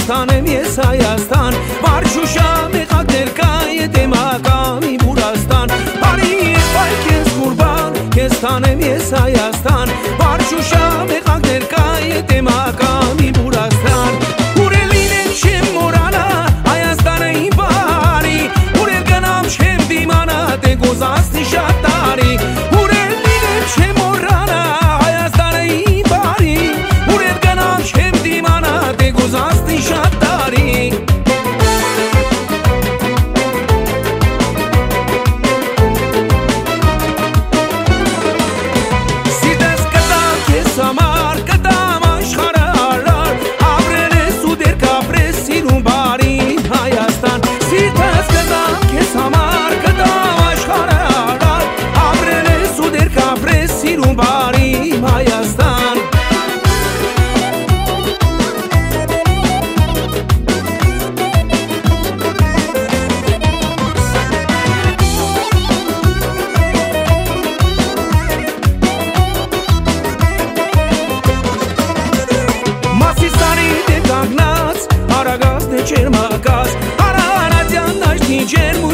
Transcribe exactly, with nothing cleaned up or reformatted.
Քեզտանեմ ես Հայաստան, վարչուշա մեղակ ներկայ դե մակամի Բուրաստան, արի այ քեզ կուրբան, քեզտանեմ ես Հայաստան, վարչուշա մեղակ ներկայ դե մակամի Բուրաստան, ուրել լինեն չեմ մորանա, Հայաստանը իմ բարի, ուրել գնամ չեմ դիմանա, դե գոզասնի շատ տարի, ուրել լինեն չեմ մորանա, Հայաստանը իմ բարի, ուրել գնամ չեմ դիմանա, դե գոզասնի շատ տարի Ջերմակաց, հարարատյան դաշտի ջերմ